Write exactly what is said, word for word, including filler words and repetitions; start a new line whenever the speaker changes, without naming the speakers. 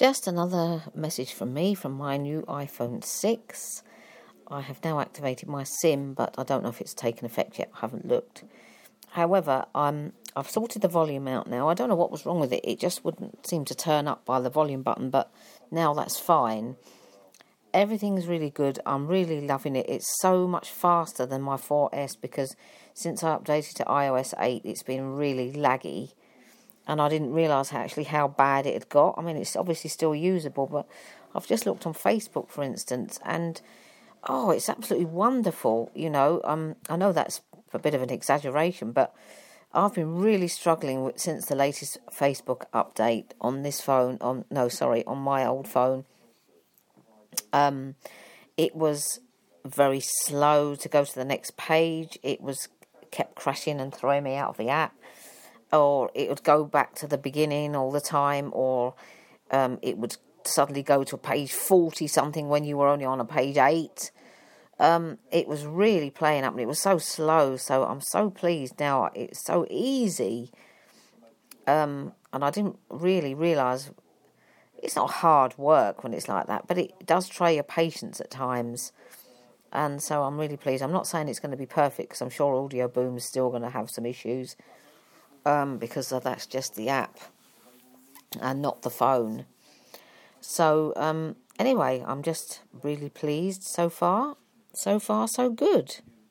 Just another message from me from my new iPhone six. I have now activated my SIM, but I don't know if it's taken effect yet. I haven't looked. However, I'm, I've sorted the volume out now. I don't know what was wrong with it. It just wouldn't seem to turn up by the volume button, but now that's fine. Everything's really good. I'm really loving it. It's so much faster than my four S because since I updated to i O S eight, it's been really laggy. And I didn't realise actually how bad it had got. I mean, it's obviously still usable, but I've just looked on Facebook, for instance, and, oh, it's absolutely wonderful, you know. Um, I know that's a bit of an exaggeration, but I've been really struggling with, since the latest Facebook update on this phone, on no, sorry, on my old phone. Um, it was very slow to go to the next page. It was kept crashing and throwing me out of the app. Or it would go back to the beginning all the time, or um, it would suddenly go to page forty-something when you were only on a page eight. Um, it was really playing up, and it was so slow, so I'm so pleased now. It's so easy, um, and I didn't really realise it's not hard work when it's like that, but it does try your patience at times, and so I'm really pleased. I'm not saying it's going to be perfect, because I'm sure Audio Boom's still going to have some issues, Um, because that's just the app and not the phone. So, um, anyway, I'm just really pleased so far. So far, so good.